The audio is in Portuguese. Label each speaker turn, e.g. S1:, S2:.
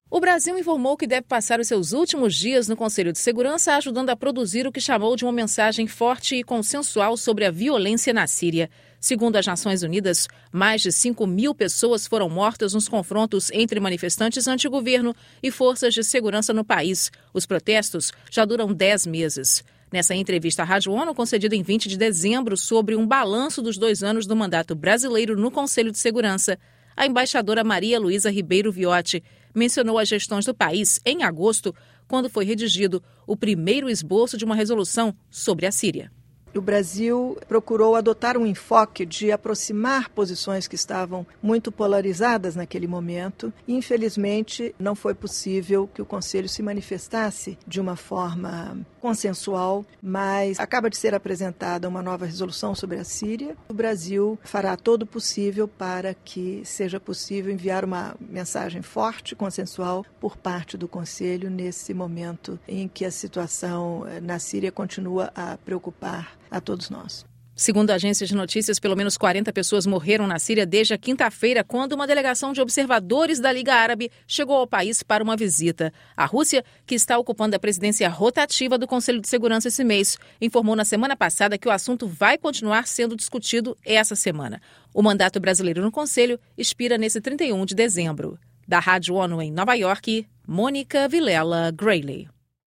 S1: O Brasil informou que deve passar os seus últimos dias no Conselho de Segurança ajudando a produzir o que chamou de uma mensagem forte e consensual sobre a violência na Síria. Segundo as Nações Unidas, mais de 5.000 pessoas foram mortas nos confrontos entre manifestantes anti-governo e forças de segurança no país. Os protestos já duram 10 meses. Nessa entrevista à Rádio ONU, concedida em 20 de dezembro, sobre um balanço dos 2 anos do mandato brasileiro no Conselho de Segurança, a embaixadora Maria Luísa Ribeiro Viotti mencionou as gestões do país em agosto, quando foi redigido o primeiro esboço de uma resolução sobre a Síria.
S2: O Brasil procurou adotar um enfoque de aproximar posições que estavam muito polarizadas naquele momento. Infelizmente, não foi possível que o Conselho se manifestasse de uma forma consensual, mas acaba de ser apresentada uma nova resolução sobre a Síria. O Brasil fará todo o possível para que seja possível enviar uma mensagem forte, consensual, por parte do Conselho nesse momento em que a situação na Síria continua a preocupar a todos nós.
S1: Segundo agências de notícias, pelo menos 40 pessoas morreram na Síria desde a quinta-feira, quando uma delegação de observadores da Liga Árabe chegou ao país para uma visita. A Rússia, que está ocupando a presidência rotativa do Conselho de Segurança esse mês, informou na semana passada que o assunto vai continuar sendo discutido essa semana. O mandato brasileiro no Conselho expira nesse 31 de dezembro. Da Rádio ONU em Nova York, Mônica Vilela Grayley.